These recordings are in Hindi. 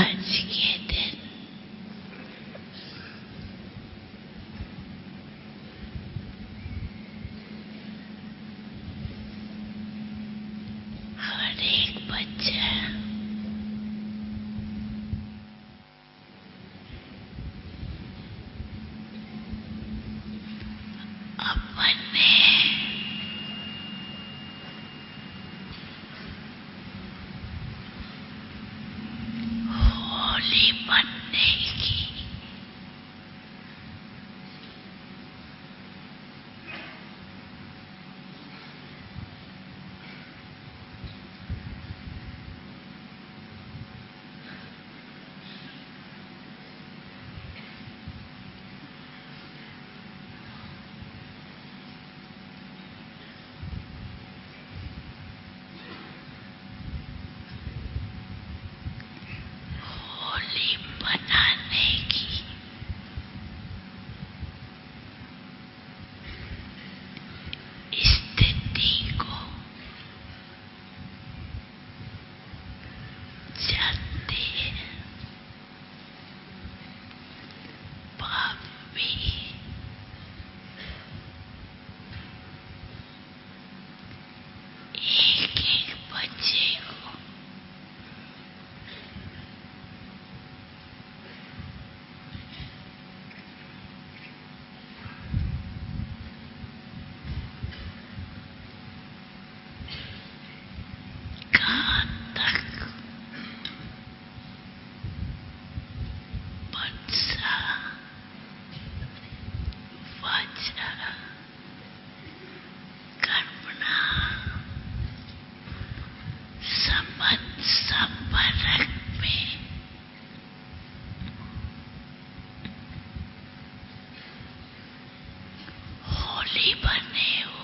आज के दिन हर एक बच्चा अपने होली बनने की होली बनाने की स्थिति को जानते हैं। बाप भी एक एक बच्चे को कहाँ तक बंसा वाचा कर्मणा संबंध संपर्क में होली बने हो,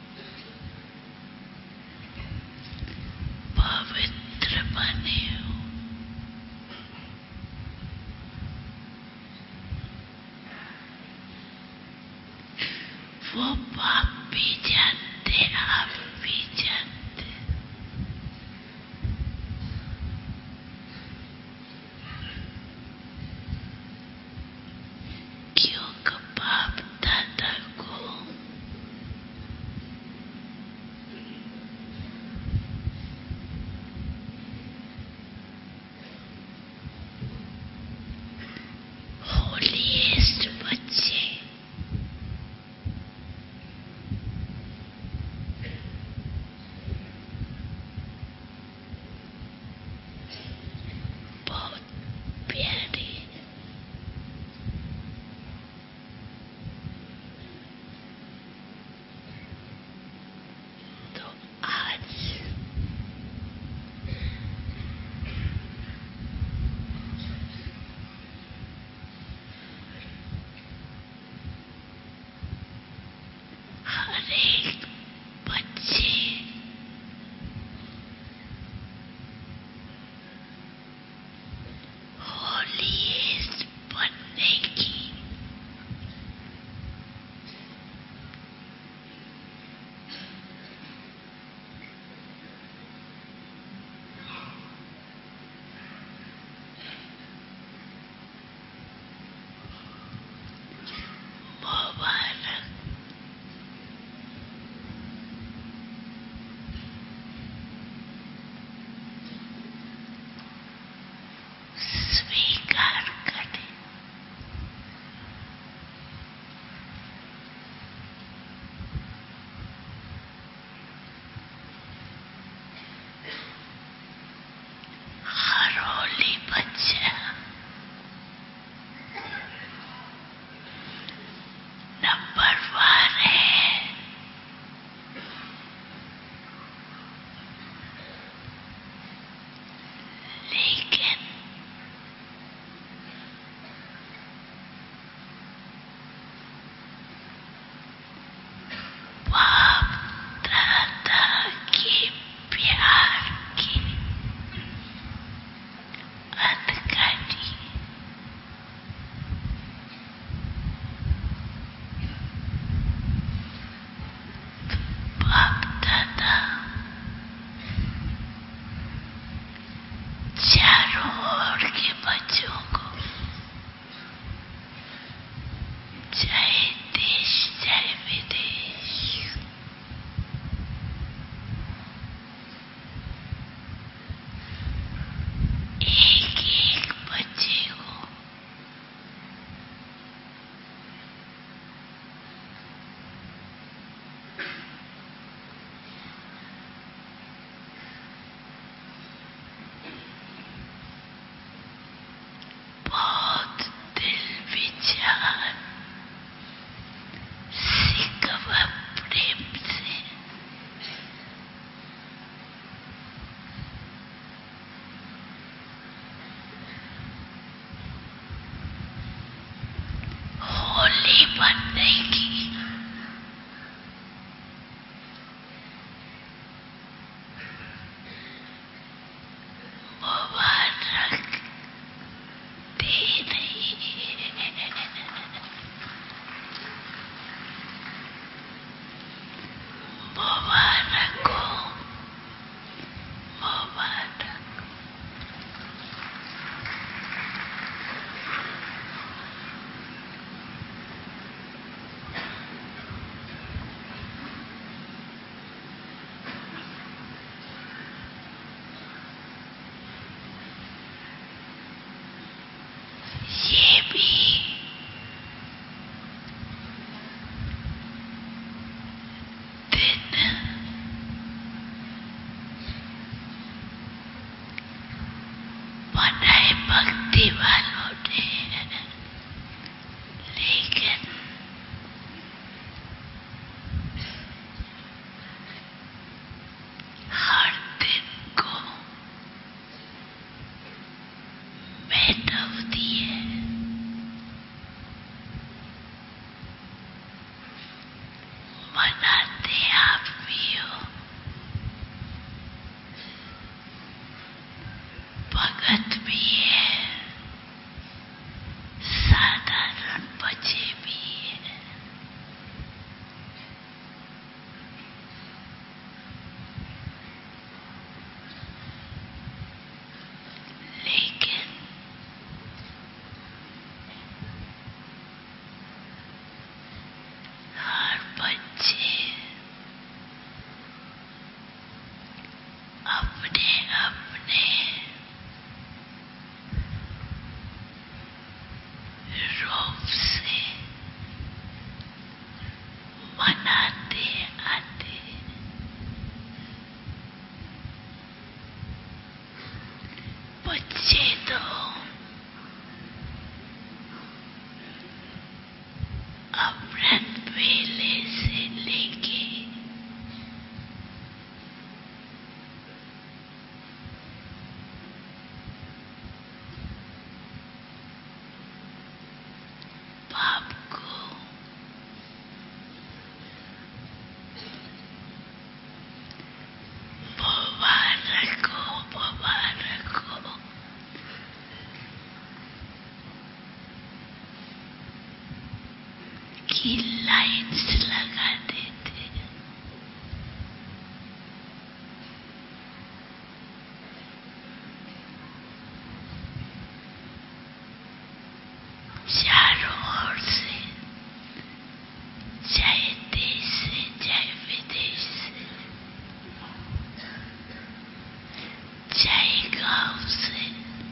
पवित्र बने हो। वो बाप भी जानते, आप भी जानते। क्योंकि बाप दादा को होलीएस्ट बच्चे पानी भरने की। मुबारक दे रही है। मुबारक हो, मुबारक। ये भी दिन बनाए भक्ति वालों ने, लेकिन हर दिन को महत्व दिए। मनाते आप भी हो, भगत भी है, साधारण बच्चे भी है। लेकिन हर बच्चे अपने अपने रूप से मनाते आते। बच्चे तो अमृत वेले से लेके बाप को मुबारक हो, मुबारक हो की लाइन्स लगा देते। चारों ओर से, चाहे देश से, चाहे विदेश से, चाहे गांव से,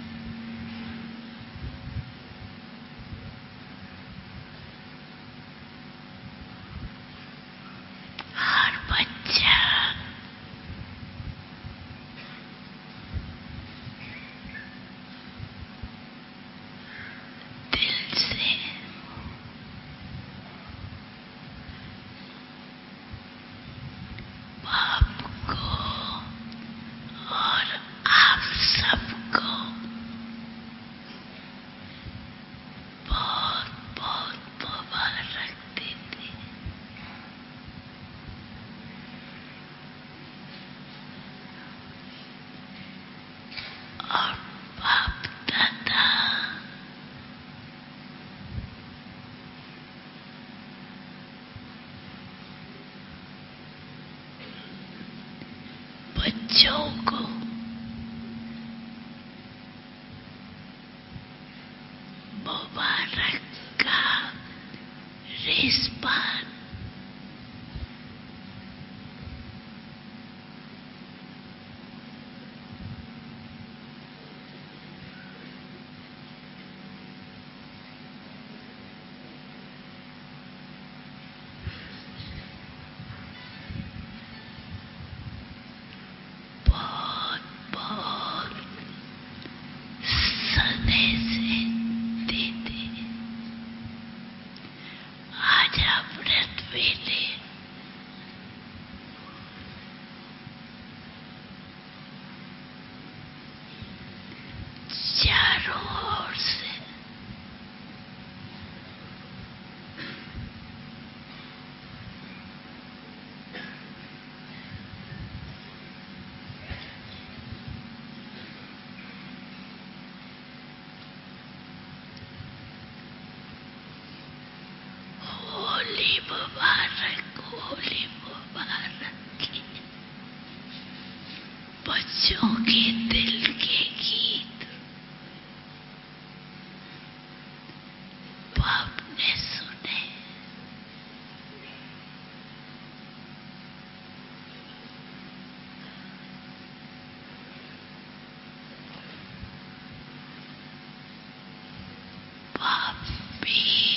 हर बच्चा दिल से बाप को और आप सबको बहुत बहुत मुबारक देते। और बाप दादा बच्चों को मुबारक का रिस्पान बहुत बहुत सने से देते। आज बच्चों के दिल के गीत बाप ने सुने। बाप भी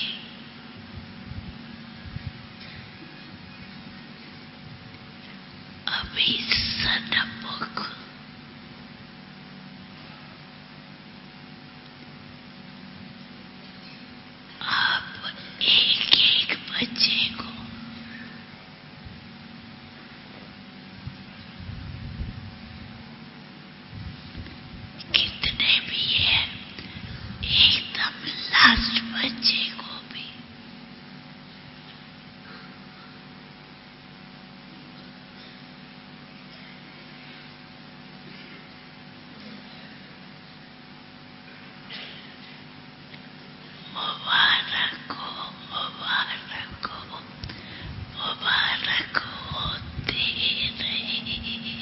अभी सनमुख आप एक एक बच्चे को कितने भी है, एकदम लास्ट बच्चे को भी मुबारक हो, मुबारक हो, मुबारक होते रहे।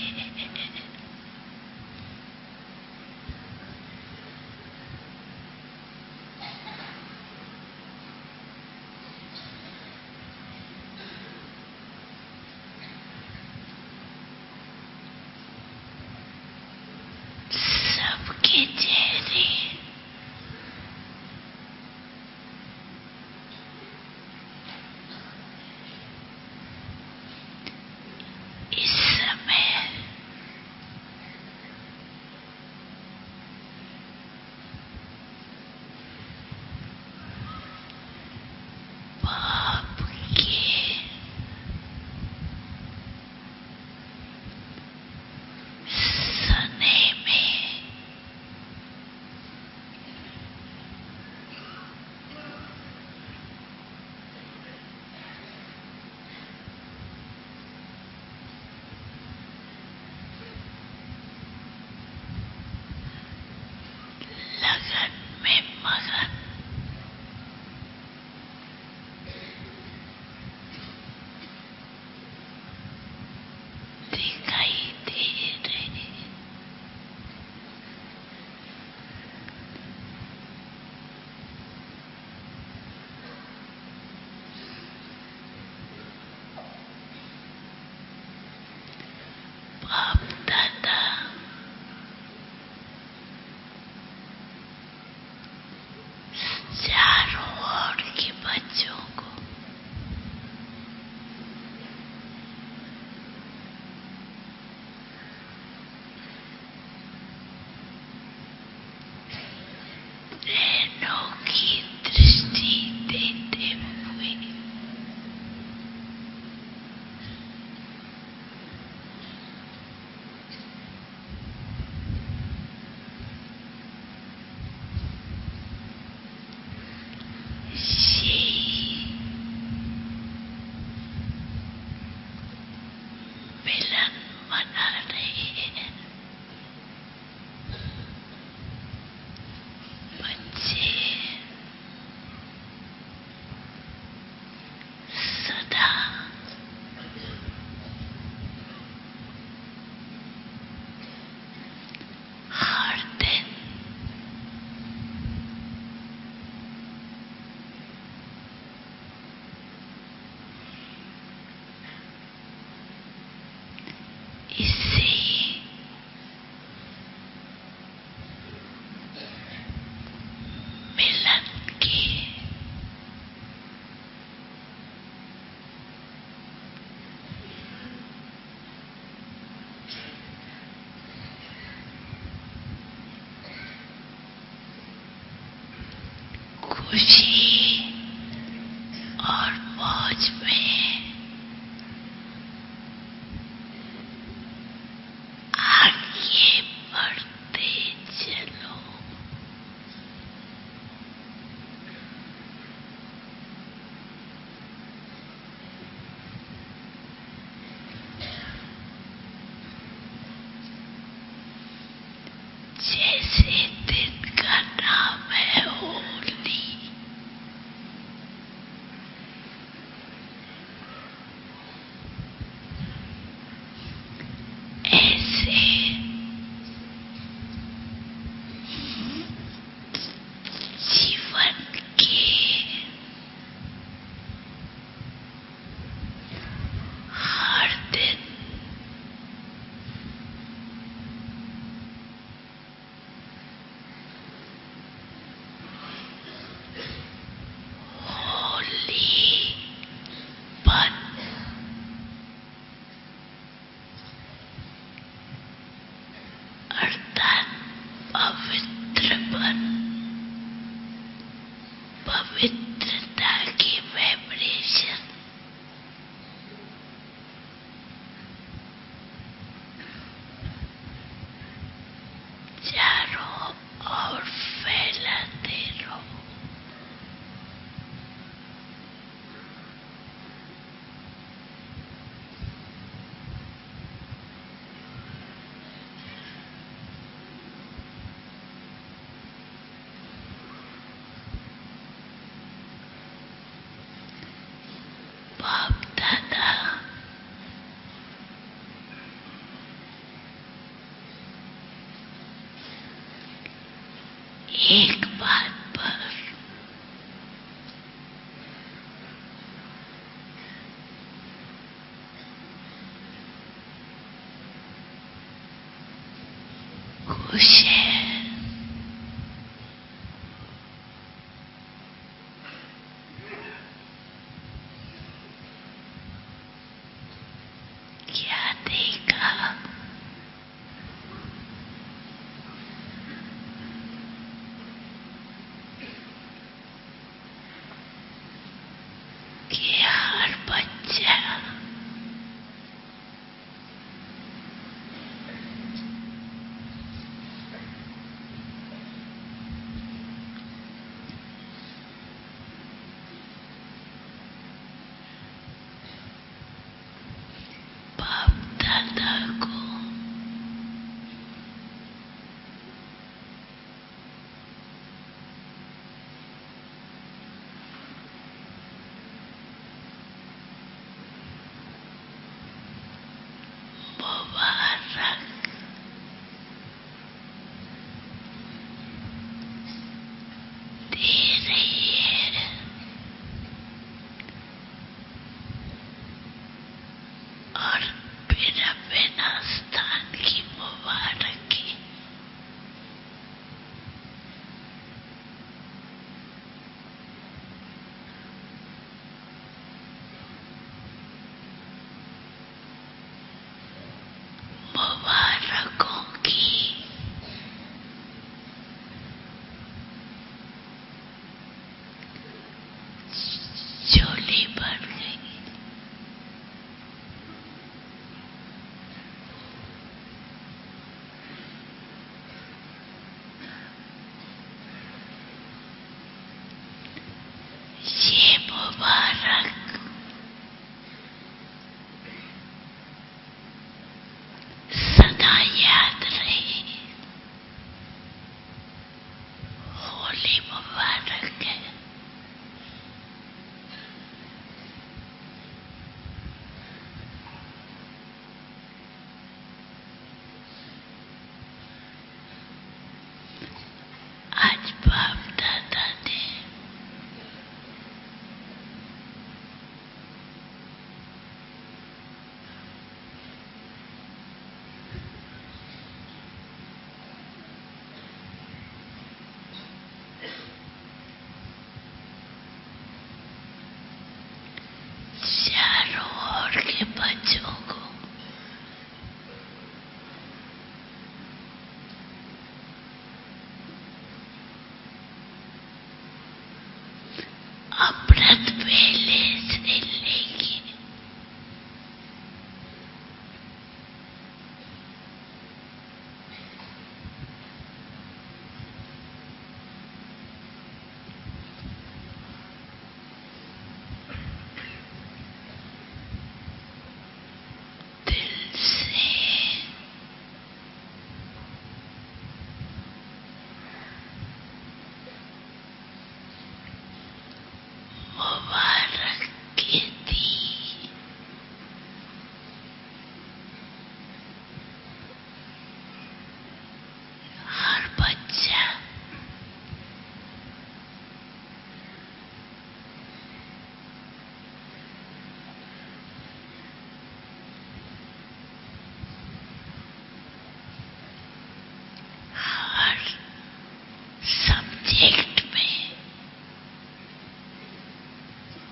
सबके चेहरे इस समय बाप के सने में लगन में मगन दिखाई दे रहे। बाप दादा चारों ओर के बच्चों को नैनों की दृष्टि देते हुए ये मिलन मना रहे हैं। बच्चे सदा हर दिन इससे मिलन के खुशी और मौज में आगे बढ़ते चलो। जैसे दिन का नाम है होली, पवित्रता की वाइब्रेशन चारों ओर फैलाते रहो। बाप दादा एक बात पर खुश है, क्या देखा? कि हर बच्चा बाप दादा को मुबारक दे रही है और बिना बिना स्थान की मुबारकी मुबारकों की झोली भर गई। ये मुबारक सदा याद रहे। होली मुबारक है। आज बाप दादा ने चारों ओर के बच्चों को अमृत वेले से लेके दिल से मुबारक के दी। हर बच्चा हर सब्जेक्ट में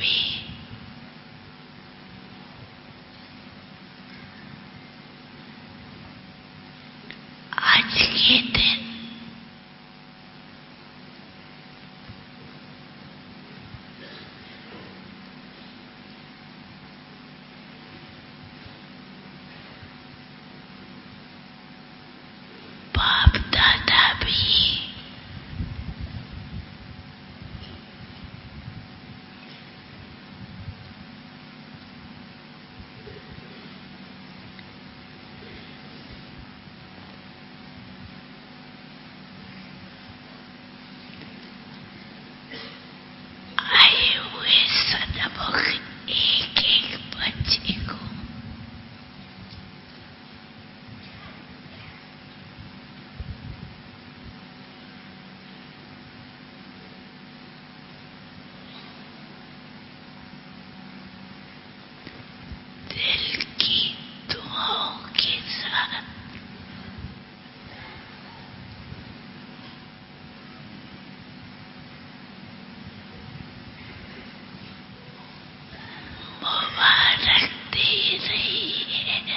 में आज के दिन बाप दादा भी आए हुए सन्मुख एक एक बच्चे को दिल की दुआओं के साथ मुबारक दे रही है।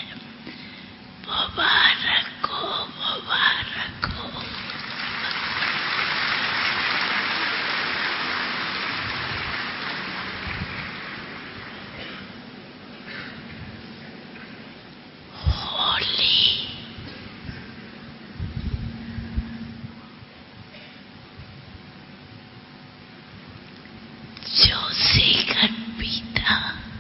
मुबारक हो, मुबारक हो। होली जो सेकंड बीता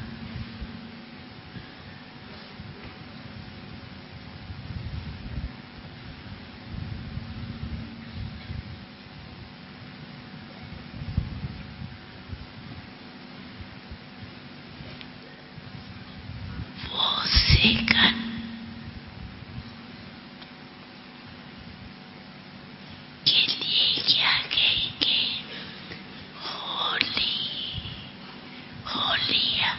वो सेकंड के लिए क्या कहेंगे? होली, होलिया।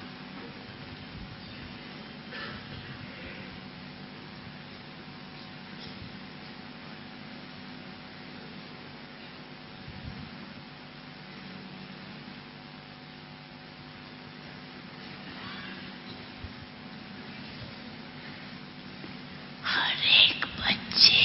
हर एक बच्चे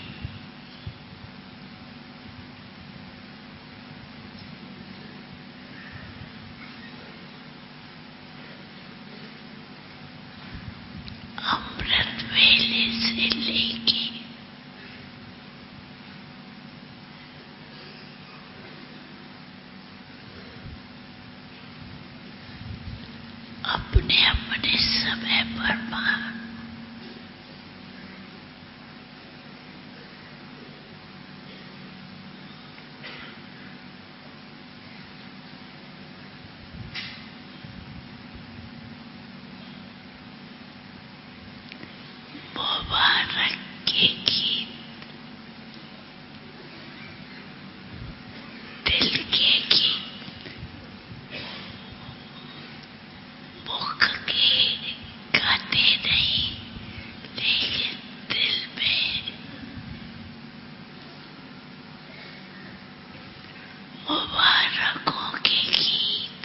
अमृत वेले से लेके अपने अपने समय पर मुबारक के गीत, दिल के गीत, मुख के गाते नहीं लेकिन दिल में मुबारकों के गीत।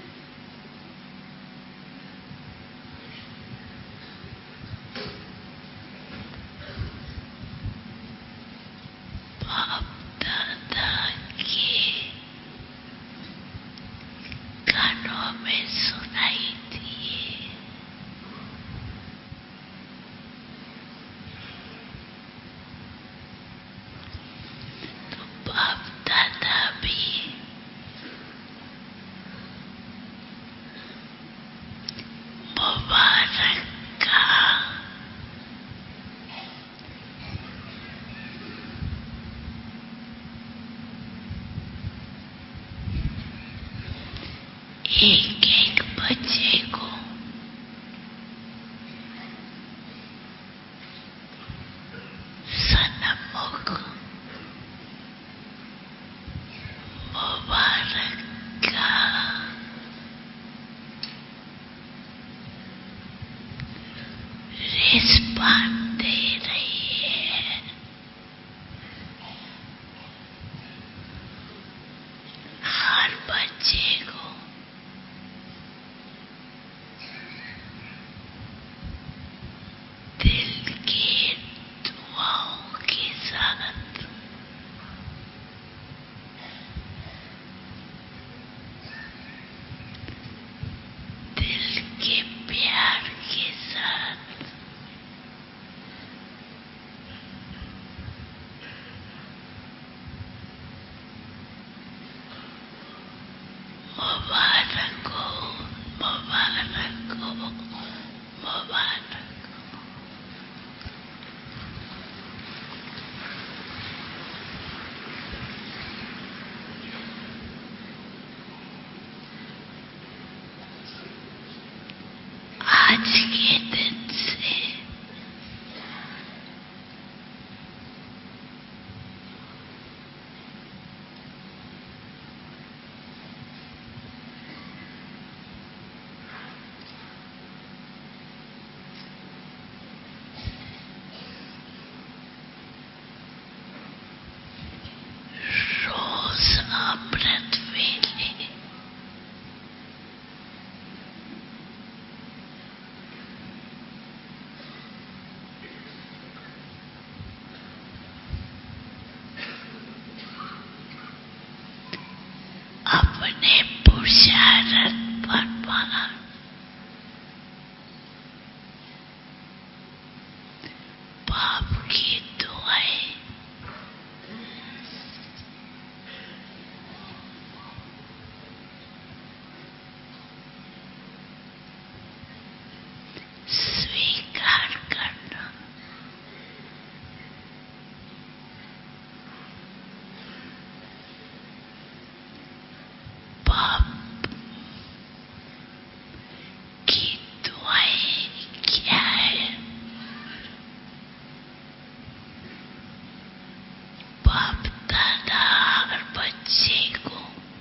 बाप दादा के कानों में सुनाई दिए। तो बाप दादा भी मुबारक का एक एक बच्चे को सन्मुख मुबारक का रिस्पान दे रही है। हर बच्चे को आज के दिन से रोज अमृत वेले अपने पुरुषार्थ पर बाप की दुआएं स्वीकार करना। बाप की दुआएं क्या है? बाप दादा हर बच्चे को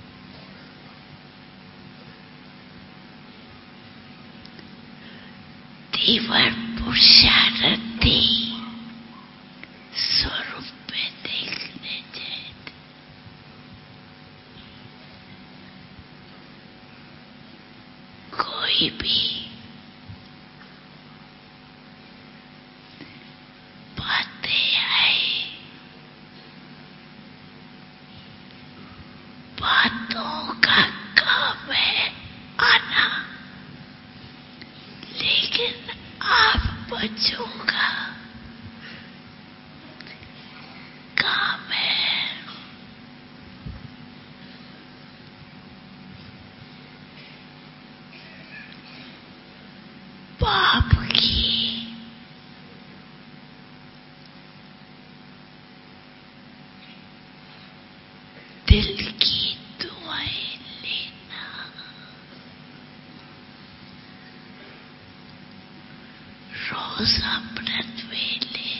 तीव्र पुरुषार्थी स्वरूप में देखने चाहिए। कोई भी बातें आए, बातों का काम है आना, लेकिन आप बच्चों का काम है बाप की दिल की दुआएं लेना। रोज अमृत वेले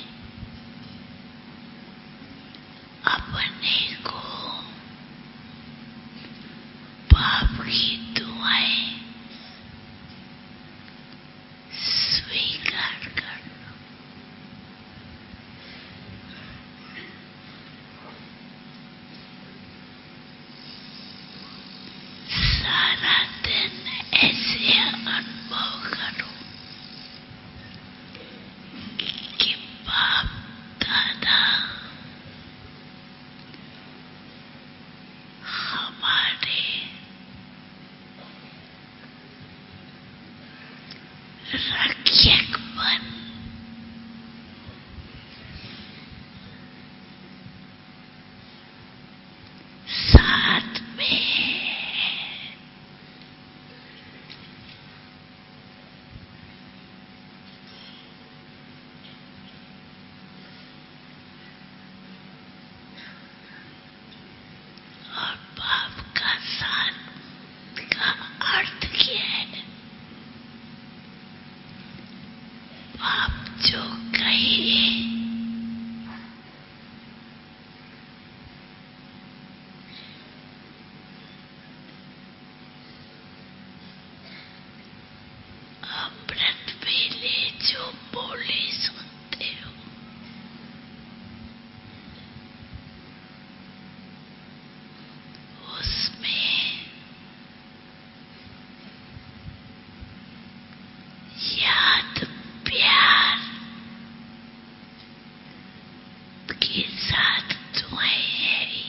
अपने को बाप की दुआएं स्वीकार करना। सारा दिन ऐसे अनुभव करो कि बाप दादा हमारे रक्षक बन साथ में और बाप का साथ का अर्थ क्या है? बाप जो कहे अमृत वेले जो बोले सुनते हो, उसमें याद प्यार के साथ दुआएं है।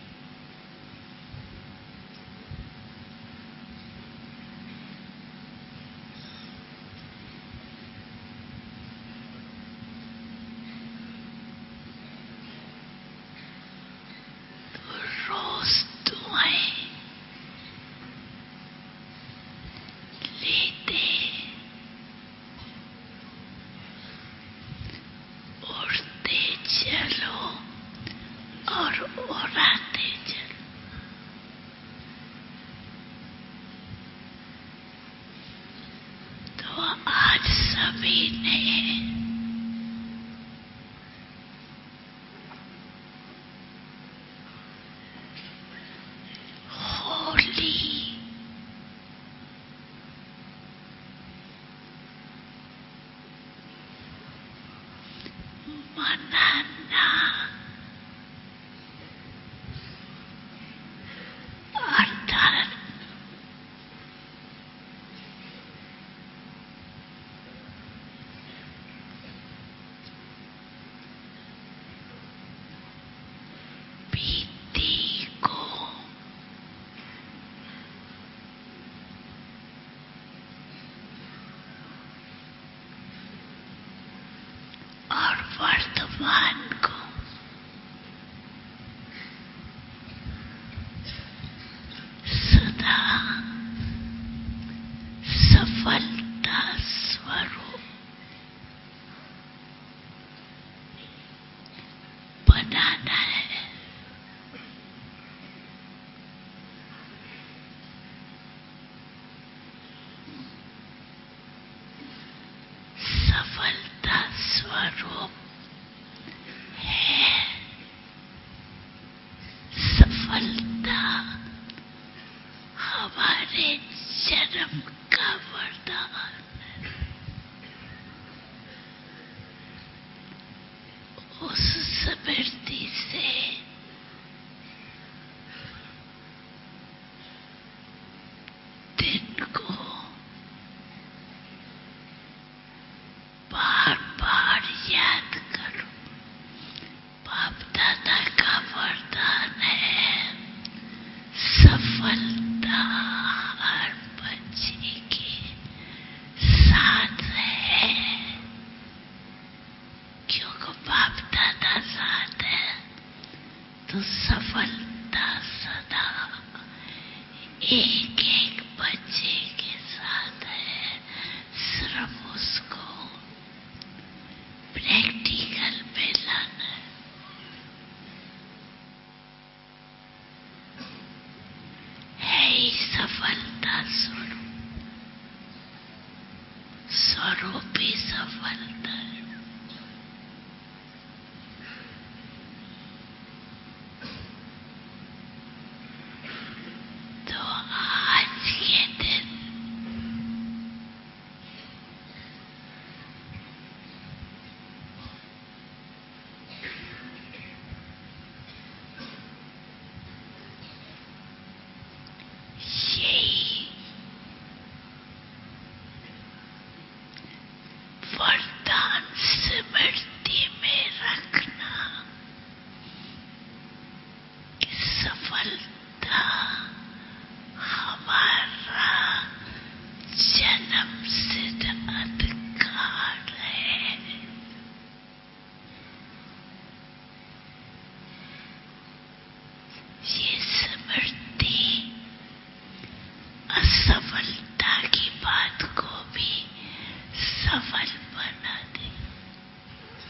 तो रोज दुआएं लेते उड़ते चलो और उड़ाते चलो। तो सभी ने होली मनाना अर्थात बीती को और वर्तमान को सदा सफलता स्वरूप बनाना है। सफलता स्वरूप है। सफलता हमारे जन्म का वरदान। उस स्मृति से दिन को बार बार याद करो। बाप दादा का वरदान है सफलता हर बच्चे के साथ है। क्योंकि बाप दादा साथ है तो सफलता सदा एक एक बच्चे के साथ है। सिर्फ उसको प्रैक्टिकल में लाना है ही सफलता स्वरूप। स्वरूप ही सफलता है। तो आज के दिन यही वरदान स्मृति में रखना कि सफलता हमारा जन्म सिद्ध अधिकार है। ये स्मृति असफलता की बात को भी सफल बना दे।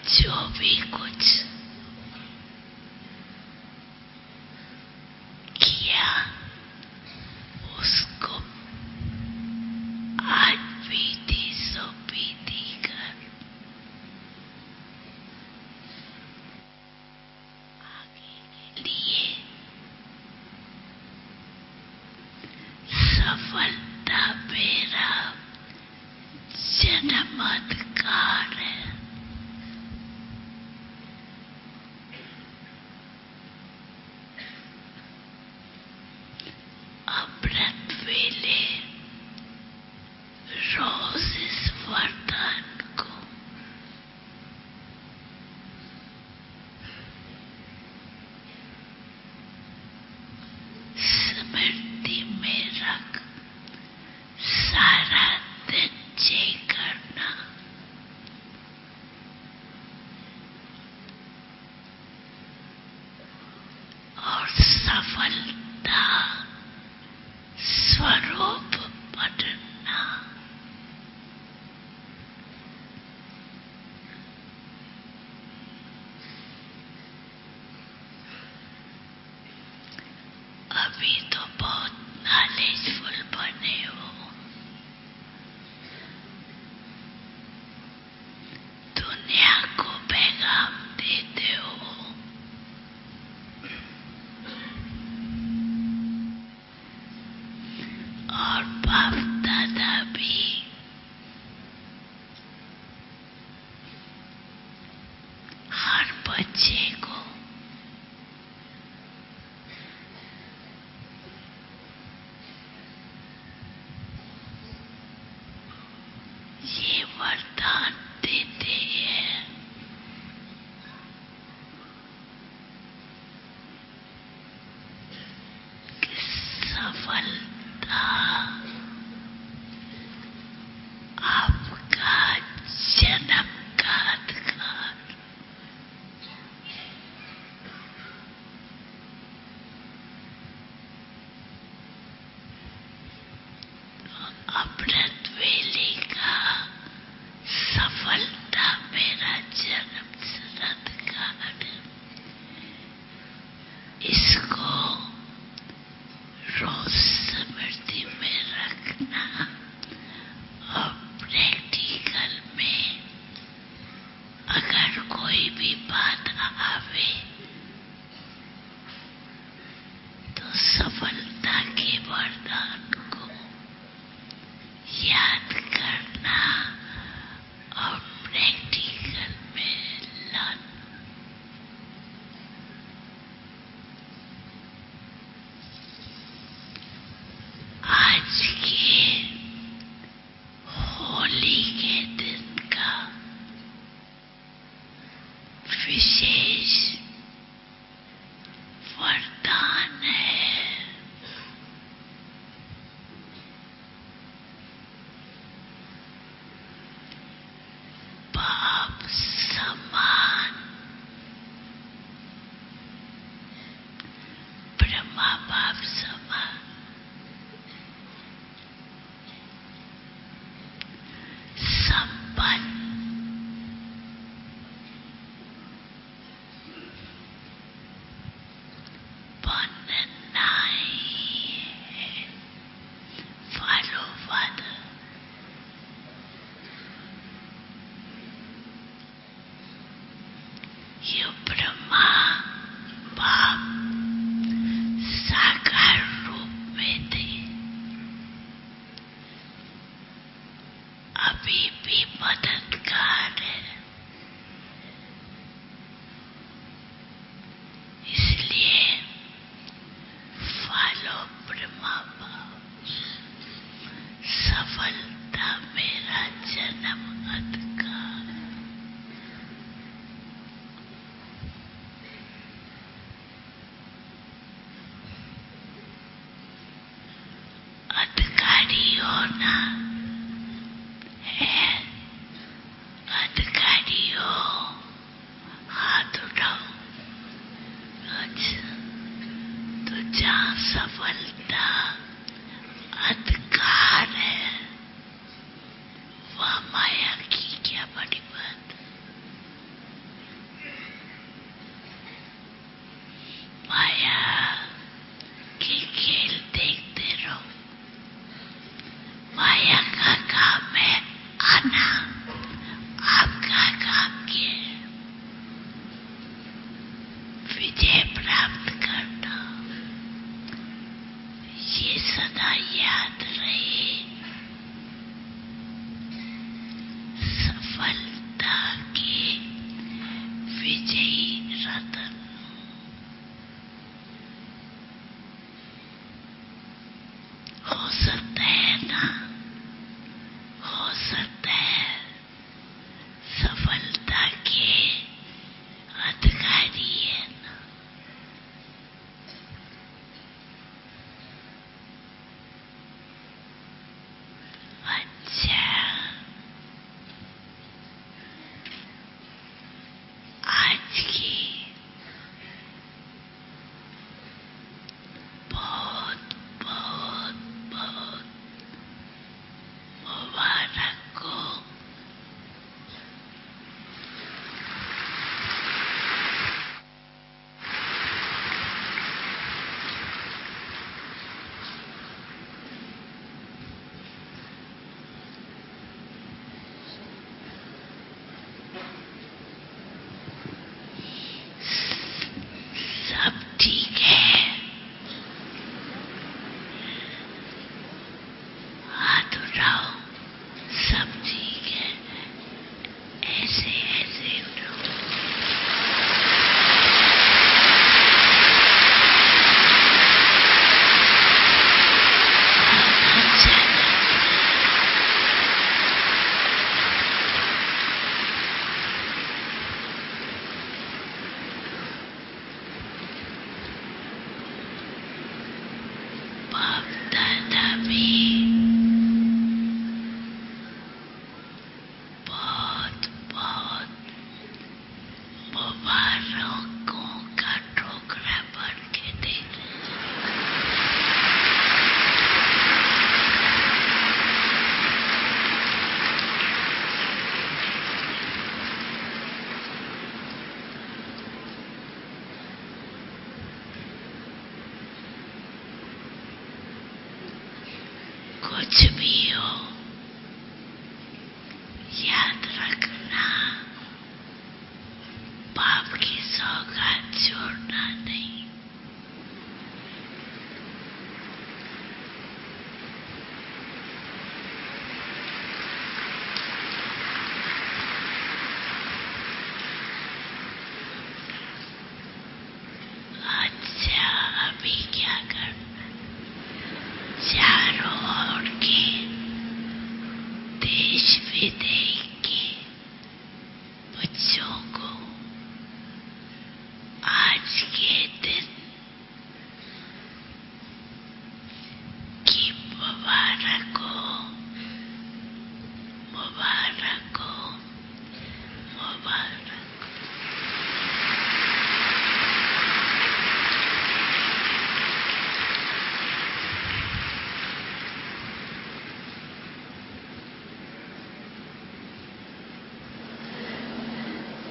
जो भी कुछ किया उसको आज बीती सो बीती कर आगे के लिए सफलता मेरा जन्माधिकार है। अमृत वेले रोज इस वरदान को स्मृति में रख सारा दिन जय करना। और सफलता स्वरूप बनना। अभी तो बहुत नॉलेजफुल बने हो, दुनिया को पैगाम देते हो, और बाप दादा भी हर बच्चे को ये वरदान देते हैं कि सफलता आपका जन्म का अधिकार।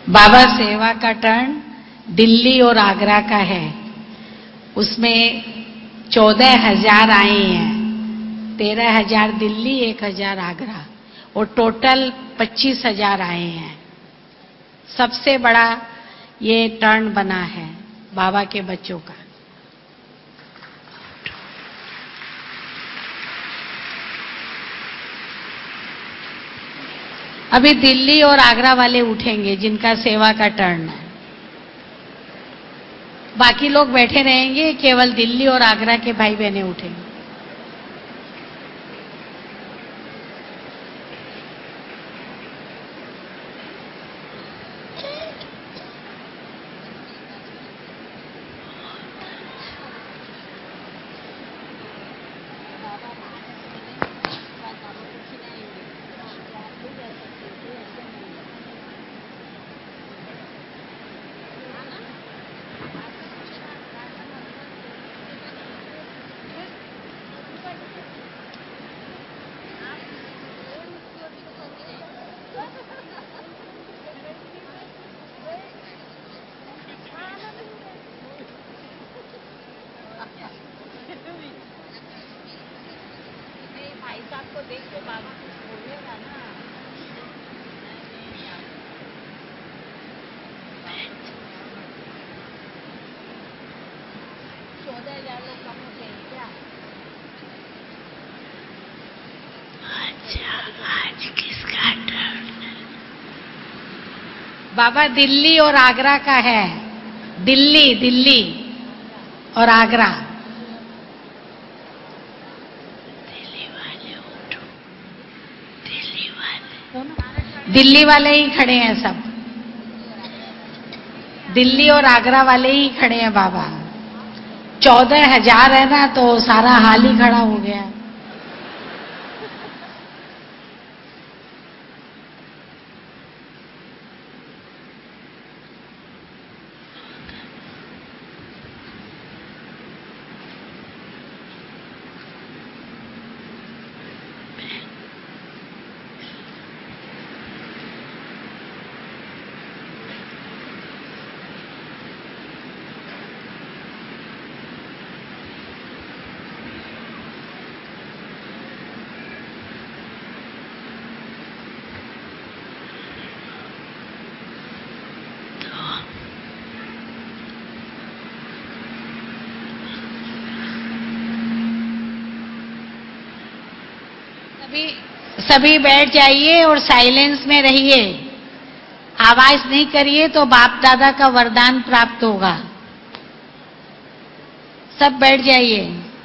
बाबा सेवा का टर्न दिल्ली और आगरा का है। उसमें 14,000 आए हैं, 13,000 दिल्ली, 1,000 आगरा, और टोटल 25,000 आए हैं। सबसे बड़ा ये टर्न बना है बाबा के बच्चों का। अभी दिल्ली और आगरा वाले उठेंगे जिनका सेवा का टर्न है। बाकी लोग बैठे रहेंगे, केवल दिल्ली और आगरा के भाई बहनें उठेंगे। भाई साहब को देख के बाबा कुछ बोलेगा ना। 14,000 लोग कम होते हैं क्या? अच्छा, आज किसका टर्न है? बाबा दिल्ली और आगरा का है। दिल्ली और आगरा। दिल्ली वाले ही खड़े हैं सब। दिल्ली और आगरा वाले ही खड़े हैं बाबा। 14,000 है ना, तो सारा हाल ही खड़ा हो गया। सभी बैठ जाइए और साइलेंस में रहिए। आवाज नहीं करिए तो बाप दादा का वरदान प्राप्त होगा। सब बैठ जाइए।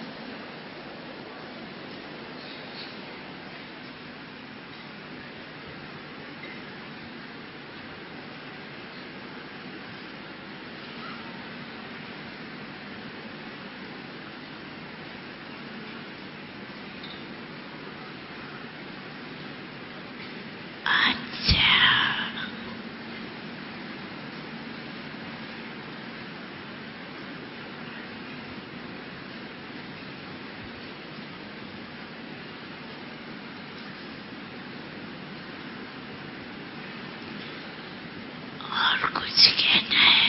और कुछ कहना है?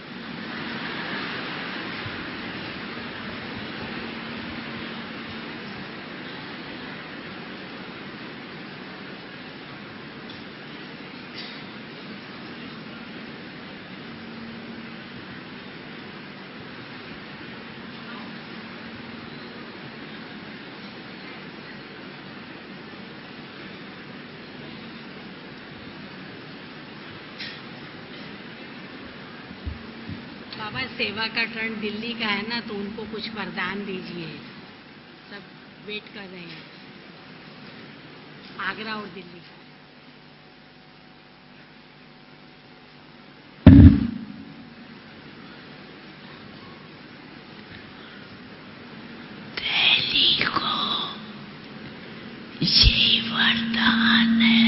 बाबा सेवा का टर्न दिल्ली का है ना, तो उनको कुछ वरदान दीजिए। सब वेट कर रहे हैं, आगरा और दिल्ली का। दिल्ली को ये वरदान है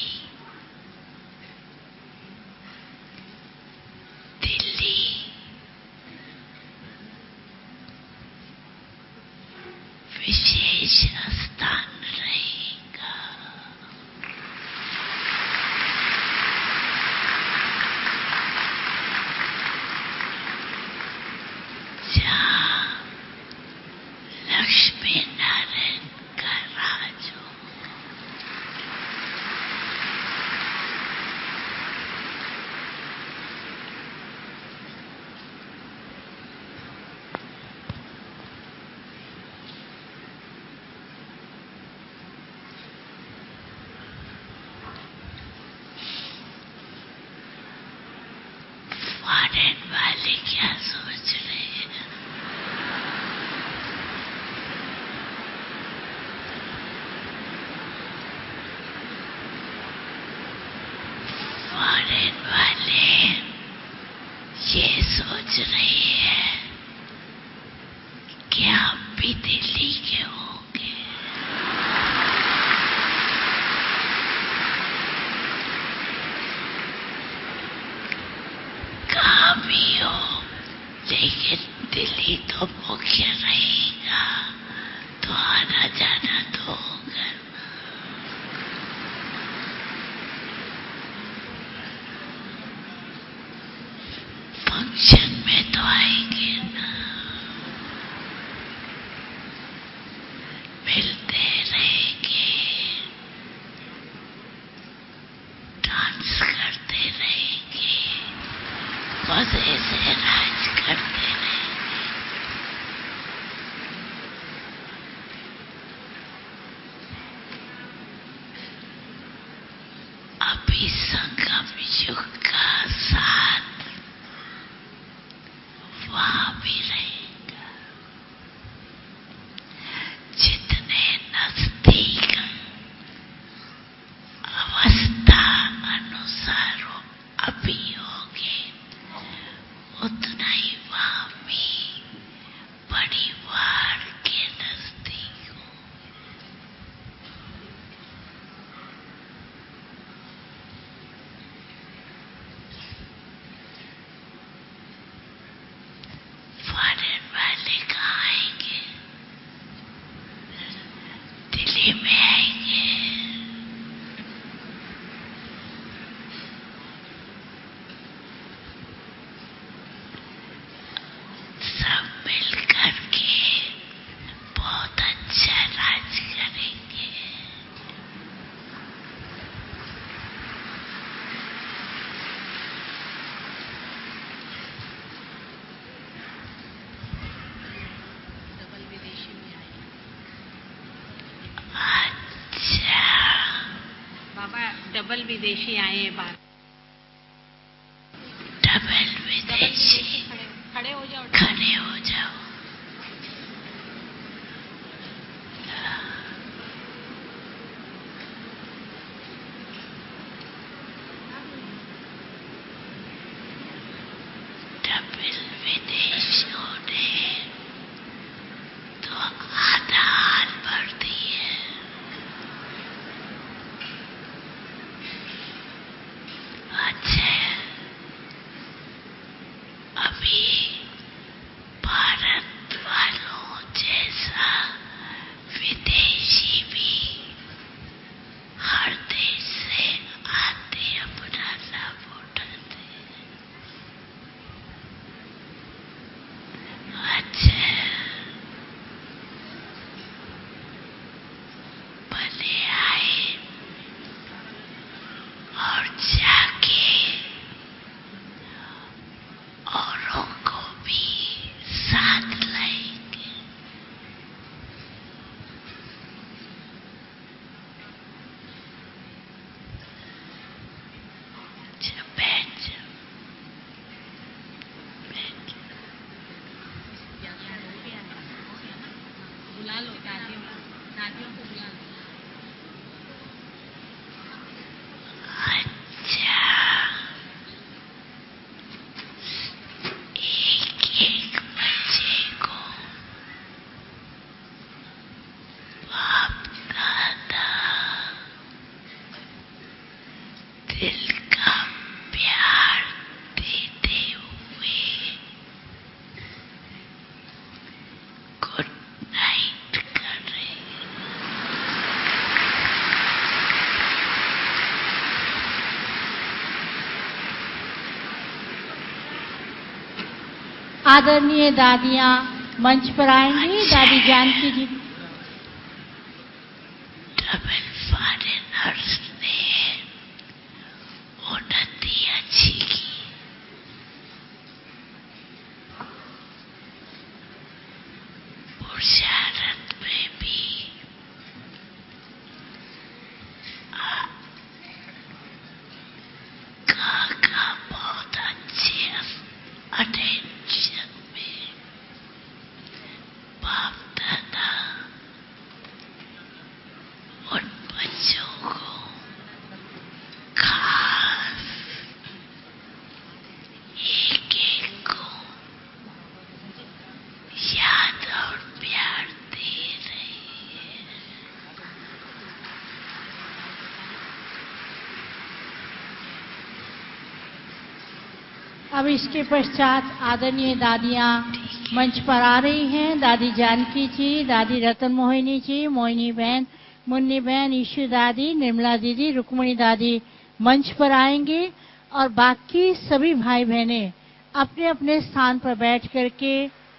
दिल्ली क्या सोच रहे हैं? फॉरेन वाले ये सोच रहे हैं कि आप भी दिल्ली के होंगे। कहाँ भी हो, लेकिन दिल्ली तो मुख्य रहेगा, तो आना जाना तो होगा। फंक्शन में तो आएंगे ना, मिलते रहेंगे, डांस करते रहेंगे, मजे से राज करते रहेंगे। अभी संगम युग का साथ वहां भी रहेगा। जितने नजदीक अवस्था अनुसार वो अभी होंगे, उतना ही वहां भी परिवार के नजदीक होंगे। फॉरेन वाले कहाँ आएंगे? दिल्ली में आएंगे। सब मिलकर के बहुत अच्छा राज करेंगे। डबल विदेशी में आए अच्छा, बाबा, डबल विदेशी आए हैं बाहर। डबल विदेशी। खड़े हो जाओ। खड़े हो जाओ। डबल विदेशियों ने तो आधा हाल भर दिए। अच्छा, अभी भारत वालों जैसा विदेशी भी हर देश से आते अपना लाभ उठाते। अच्छा, भले आए और जाके औरों को भी साथ लाएंगे। अच्छा, बैठ जाओ, बैठ जाओ। बुला लो दादियों को बुला लो। अच्छा, एक एक बच्चे को बाप दादा दिल का प्यार देते हुए गुड नाइट कर रहे हैं। आदरणीय दादियां मंच पर आएंगी। दादी जानकी जी। डबल फॉरेनर्स ने उन्नति अच्छी की। पुरुषार्थ में भी काका बहुत अच्छे अटेंड अब इसके पश्चात आदरणीय दादियाँ मंच पर आ रही हैं। दादी जानकी जी, दादी रतन मोहिनी जी, मोहिनी बहन, मुन्नी बहन, ईशु दादी, निर्मला दीदी, रुक्मणी दादी मंच पर आएंगे और बाकी सभी भाई बहनें अपने अपने स्थान पर बैठ करके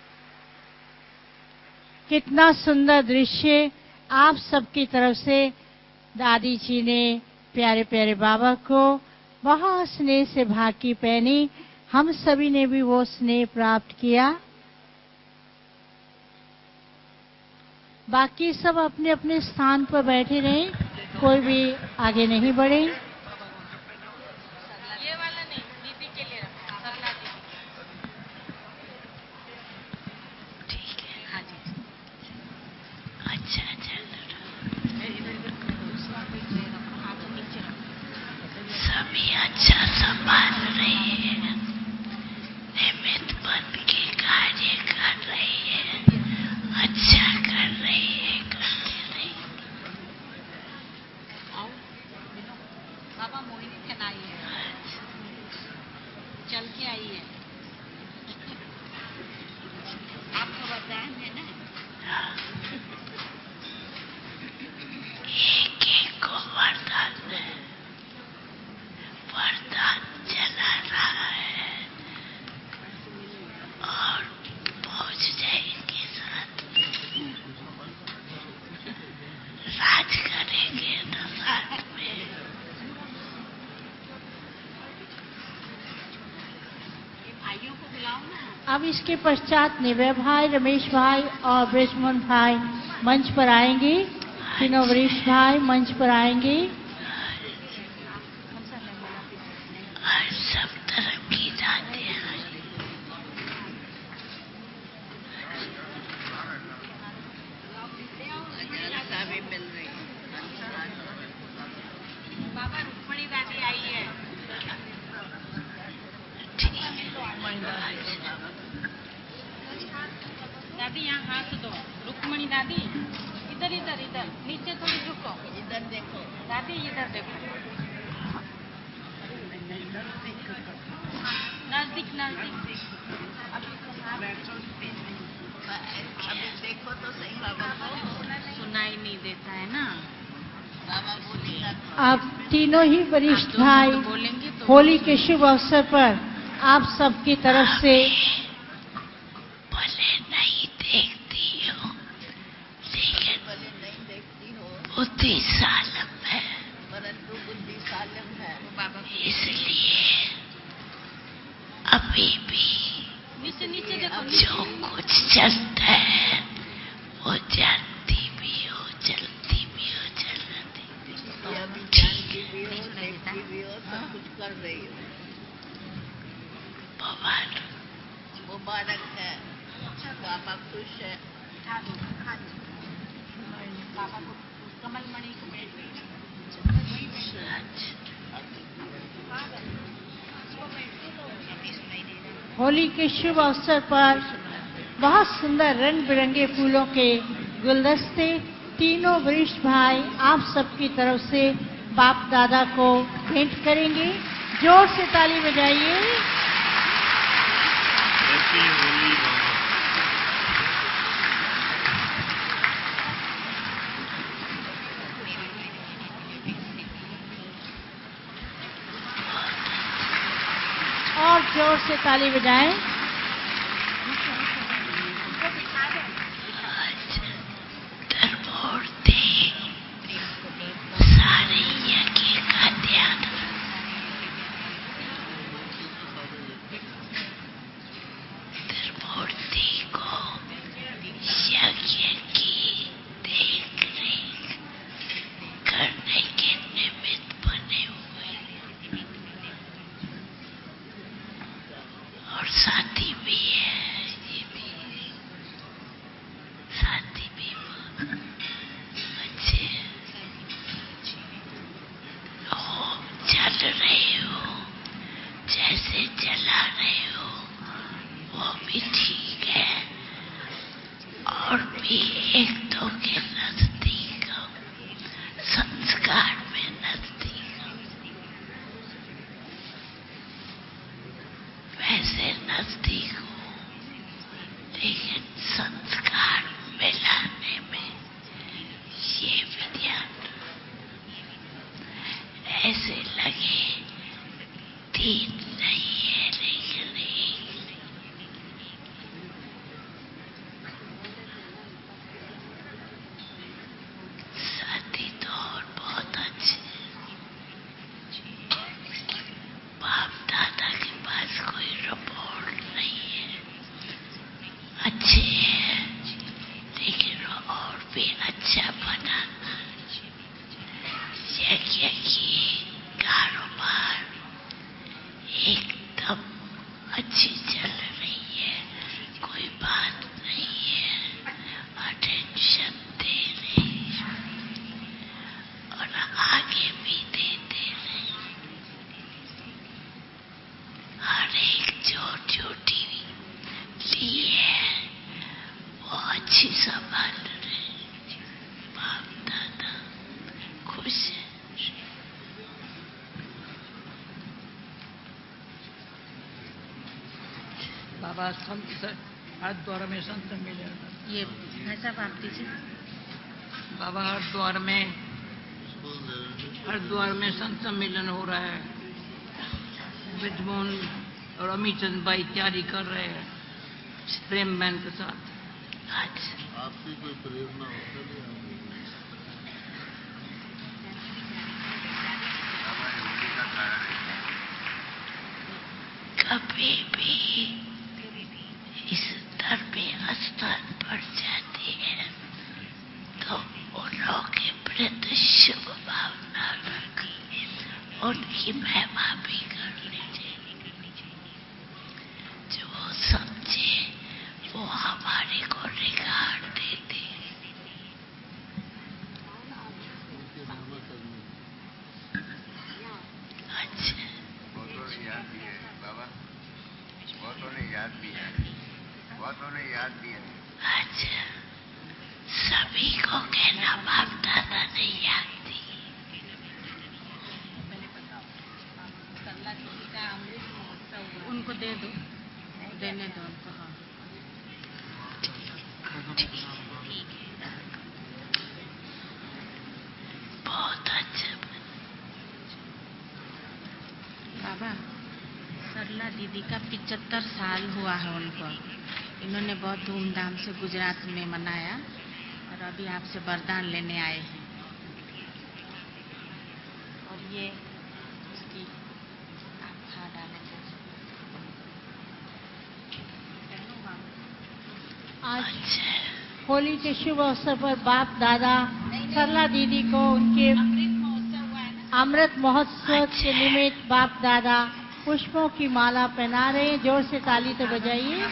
कितना सुंदर दृश्य आप सबकी तरफ से दादी जी ने प्यारे प्यारे बाबा को बहुत स्नेह से भाकी पहनी। हम सभी ने भी वो स्नेह प्राप्त किया। बाकी सब अपने अपने स्थान पर बैठे रहें, कोई भी आगे नहीं बढ़े। ये वाला नहीं, दीदी के लिए रखा, सरला दीदी। ठीक है। हाँ जी। अच्छा चलो सभी अच्छा संभाल रहे हैं, नियमित बन के कार्य कर रहे हैं, अच्छा कर रहे हैं, करते रहे। बाबा मोहिनी बहन आई है, चल के आई है। आपको बताएंगे ना। एक एक को वरदान चला रहा है और पहुंच जाएंगे साथ में, राज करेंगे तो साथ में। भाइयों को बुलाओ ना। अब इसके पश्चात निवय भाई, रमेश भाई और ब्रजमोहन भाई मंच पर आएंगे। तीनों वरिष्ठ भाई मंच पर आएंगे। और सब तरफ की जाते हैं। मिल रही बाबा रुक्मणी दादी आई है। दादी यहाँ हाथ दो। रुक्मणी दादी इधर इधर इधर नीचे थोड़ी झुको, इधर देखो दादी, इधर देखो, नजदीक नजदीक। अभी देखो तो सही बाबा को सुनाई नहीं देता है ना। बाबा बोलेगा तो अब तीनों ही वरिष्ठ आप भाई दोनों तो बोलेंगे तो होली के शुभ अवसर पर आप सबकी तरफ से भले नहीं देखती हो, लेकिन भले नहीं देखती हो, बुद्धि सालम है, परंतु बुद्धि सालम है बाबा, इसलिए अभी भी नीचे नीचे देखो। जो कुछ चलता है वो जानती भी हो, चलती भी हो, चलती भी हो, जानती भी हो, देखती भी हो, सब कुछ कर रही हो। भगवान मुबारक है, बाबा खुश है। बाबा को कमल मणि को बैठ गई। होली के शुभ अवसर पर बहुत सुंदर रंग बिरंगे फूलों के गुलदस्ते तीनों वरिष्ठ भाई आप सबकी तरफ से बाप दादा को भेंट करेंगे। जोर से ताली बजाइए। हैप्पी होली बाबा। और जोर से ताली बजाएं। सारे यज्ञ का ध्यान, त्रिमूर्ति को यज्ञ की देख रेख करने के निमित्त बने हुए और साथी भी है, ये भी साथी भी अच्छे हो, चल रहे हो, जैसे चला रहे हो वो भी ठीक है, और भी एक दो के नजदीक हो, संस्कार में नजदीक हो, नजदीक हूँ, लेकिन संस्कार मिलाने में ये विद्या ऐसे लगे तीन नहीं है लेकिन एक। साथी तो और बहुत अच्छे, बाप दादा के पास कोई रिपोर्ट नहीं है, अच्छे हैं, लेकिन और भी अच्छा बनाना। यज्ञ की कारोबार एकदम अच्छी चल रही है, कोई बात नहीं है, अटेंशन दे रही और आगे भी देते रहे। हर एक जो ड्यूटी ली है वो अच्छी संभाल रहे, बाप दादा खुश है। बाबा संत हरिद्वार में संत सम्मेलन, ये भाई साहब आप दीजिए। बाबा हरिद्वार में संत सम्मेलन हो रहा है। ब्रिजमोहन और अमीचंद भाई तैयारी कर रहे हैं प्रेम बहन के साथ। आपकी कोई प्रेरणा हो कभी भी इस धर्मीय स्थान पर जाती है तो उन के प्रति शुभ भावना रखी, उनकी महिमा भी करनी चाहिए। जो समझे वो हमारे को रिगार्ड देते। अच्छा, बहुतों ने याद भी है। अच्छा, सभी को कहना बाप दादा ने याद दी। उनको दे दो, देने दो उनको। हाँ बहुत अच्छा। बाबा, सरला दीदी का 75 साल हुआ है उनको। इन्होंने बहुत धूमधाम से गुजरात में मनाया और अभी आपसे वरदान लेने आए हैं। और ये उसकी आप खा डालेंगे। आज होली के शुभ अवसर पर बाप दादा सरला दीदी को उनके अमृत महोत्सव के निमित्त बाप दादा पुष्पों की माला पहना रहे हैं। जोर से ताली तो बजाइए।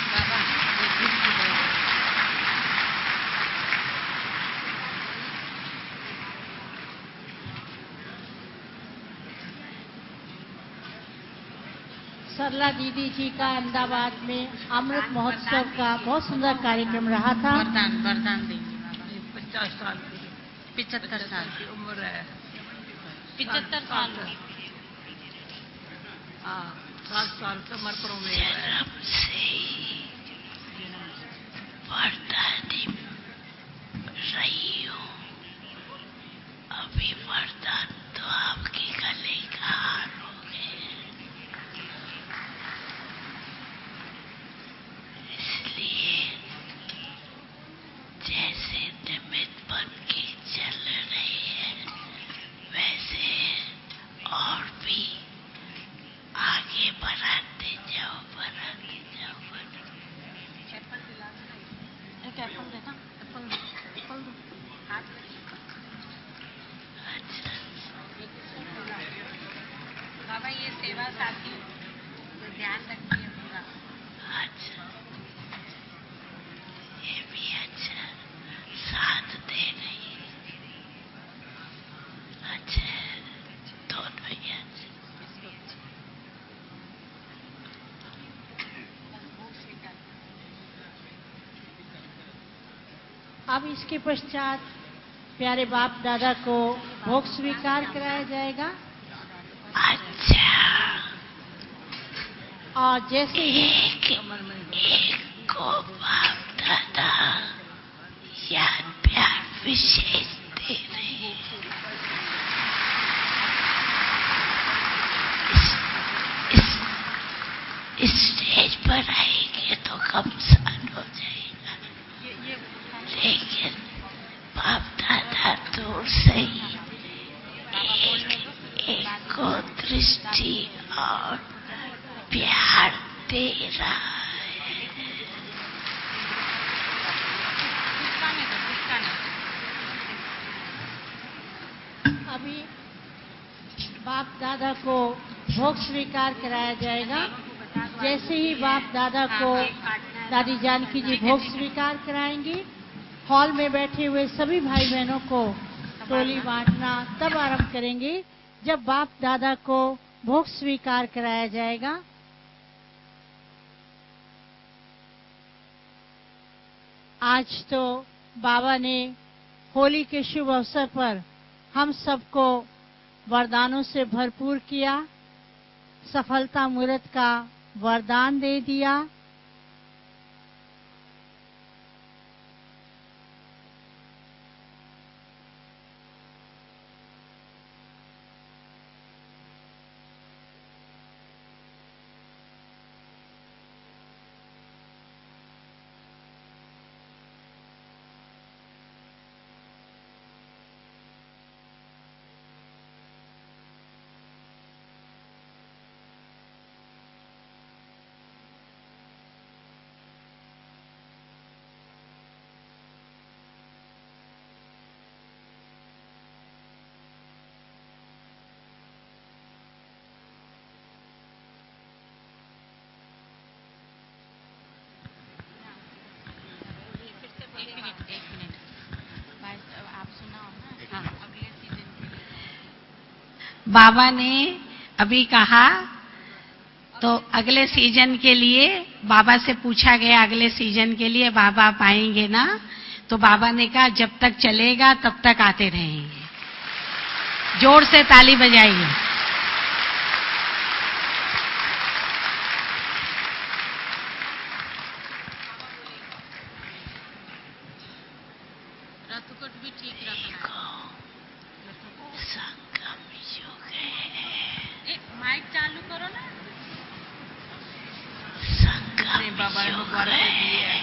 सरला दीदी जी का अहमदाबाद में अमृत महोत्सव का बहुत सुंदर कार्यक्रम रहा था। वरदान देंगे बाबा। 50 साल 75 साल की उम्र है। 75 साल। हाँ, 7 साल समर्पण में जन्म से ही वरदानी रही हूँ। अभी वरदान तो आपके गले का हार हो गए, इसलिए जैसे निमित्त बन के चल रहे हैं वैसे और भी आगे बढ़ाते जाओ, बढ़ाते जाओ, एक एप्पल देना, एप्पल दो। अच्छा। बाबा ये सेवा साथी तो ध्यान रखिए पूरा। अच्छा, ये भी अच्छा साथ दे रही है। अच्छा, दोनों ही अच्छे। अब इसके पश्चात प्यारे बाप दादा को भोग स्वीकार कराया जाएगा। अच्छा, और जैसे ही एक को बाप दादा याद प्यार विशेष दे रहे हैं। इस स्टेज पर आएंगे तो कमसान हो जाएगा, लेकिन बाप दादा दूर से ही एक को दृष्टि और प्यार दे रहा है। अभी बाप दादा को भोग स्वीकार कराया जाएगा। जैसे ही बाप दादा को दादी जानकी जी भोग स्वीकार कराएंगी, हॉल में बैठे हुए सभी भाई बहनों को टोली बांटना तब आरंभ करेंगे जब बाप दादा को भोग स्वीकार कराया जाएगा। आज तो बाबा ने होली के शुभ अवसर पर हम सबको वरदानों से भरपूर किया, सफलता मूर्त का वरदान दे दिया। बाबा ने अभी कहा तो अगले सीजन के लिए बाबा से पूछा गया, अगले सीजन के लिए बाबा आप आएंगे ना? तो बाबा ने कहा जब तक चलेगा तब तक आते रहेंगे। जोर से ताली बजाइए। रथकोट भी ठीक रखना है। संगम युग है। माइक चालू करो ना। संगम बाबा युग ने है।